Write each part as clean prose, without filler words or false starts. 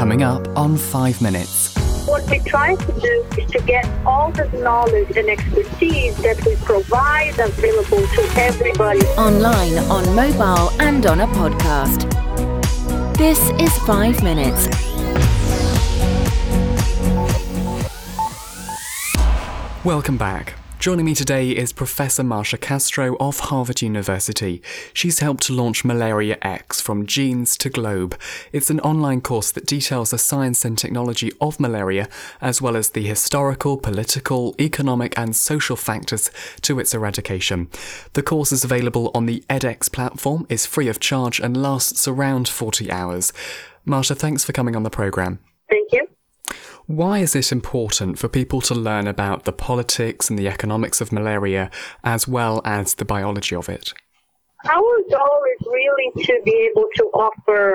Coming up on 5 Minutes. What we try to do is to get all the knowledge and expertise that we provide available to everybody. Online, on mobile and on a podcast. This is 5 Minutes. Welcome back. Joining me today is Professor Marcia Castro of Harvard University. She's helped to launch Malaria X, From Genes to Globe. It's an online course that details the science and technology of malaria, as well as the historical, political, economic and social factors to its eradication. The course is available on the edX platform, is free of charge and lasts around 40 hours. Marcia, thanks for coming on the programme. Thank you. Why is it important for people to learn about the politics and the economics of malaria, as well as the biology of it? Our goal is really to be able to offer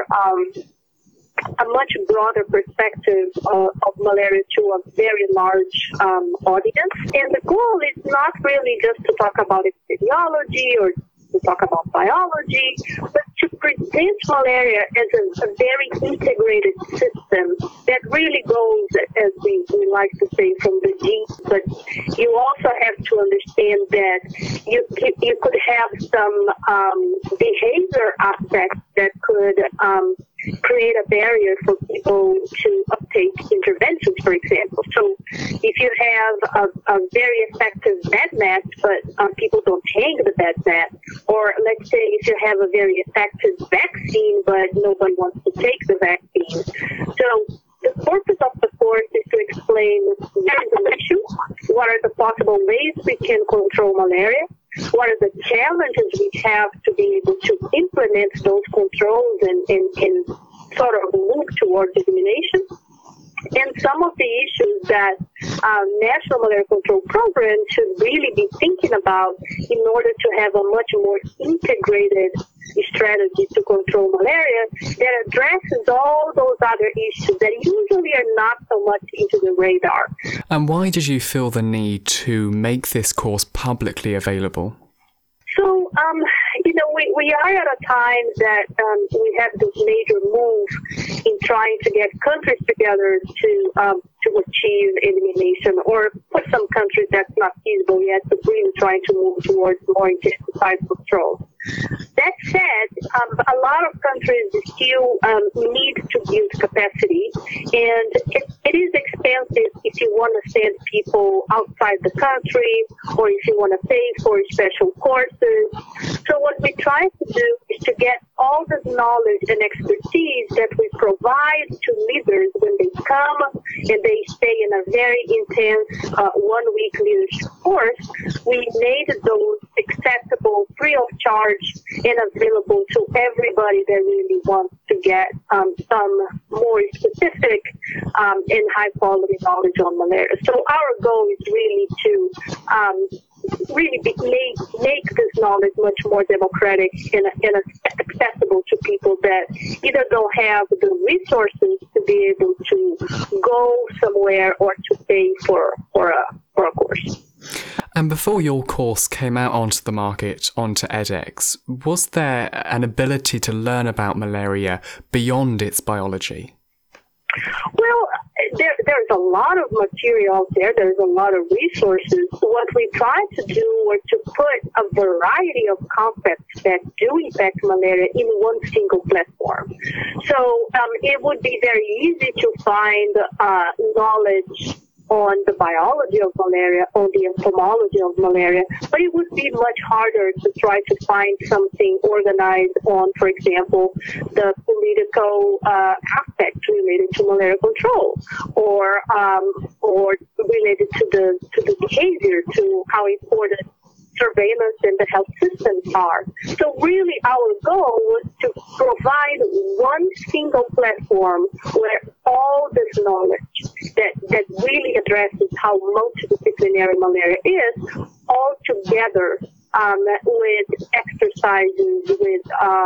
a much broader perspective of malaria to a very large audience. And the goal is not really just to talk about epidemiology or to talk about biology, but to present malaria as a very integrated system that really goes, as we like to say, from the genes. But you also have to understand that you could have some behavior aspects that could create a barrier for people to uptake interventions, for example. So if you have a very effective bed mat, but people don't hang the bed mat, or let's say if you have a very effective vaccine, but nobody wants to take the vaccine. So the purpose of the course is to explain there is an issue, what are the possible ways we can control malaria, what are the challenges we have to be able to implement those controls and sort of move towards elimination, and some of the issues that National Malaria Control Program should really be thinking about in order to have a much more integrated strategy to control malaria that addresses all those other issues that usually are not so much into the radar. And why did you feel the need to make this course publicly available? So, we are at a time that we have this major move in trying to get countries together to achieve elimination, or for some countries that's not feasible yet, but really trying to move towards more intensified control. That said, a lot of countries still need to build capacity, and it is expensive if you want to send people outside the country, or if you want to pay for special courses. So what we try to do is to get all the knowledge and expertise that we provide to leaders when they come and they stay in a very intense one-week leadership course. We made those accessible, free of charge, and available to everybody that really wants to get some more specific and high-quality knowledge on malaria. So our goal is really to make this knowledge much more democratic and accessible to people that either don't have the resources to be able to go somewhere or to pay for a course. And before your course came out onto the market, onto edX, was there an ability to learn about malaria beyond its biology? Well, there's a lot of material out there. There's a lot of resources. What we tried to do was to put a variety of concepts that do impact malaria in one single platform. So it would be very easy to find knowledge on the biology of malaria, on the entomology of malaria, but it would be much harder to try to find something organized on, for example, the political aspects related to malaria control, or related to the behavior, to how important surveillance and the health systems are. So really our goal was to provide one single platform where all this knowledge that really addresses how multidisciplinary malaria is, all together with exercises, with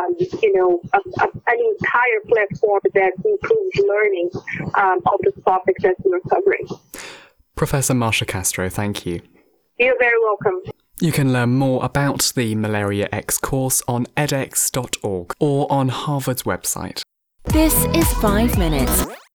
an entire platform that improves learning of the topics that we're covering. Professor Marcia Castro, thank you. You're very welcome. You can learn more about the Malaria X course on edX.org or on Harvard's website. This is 5 Minutes.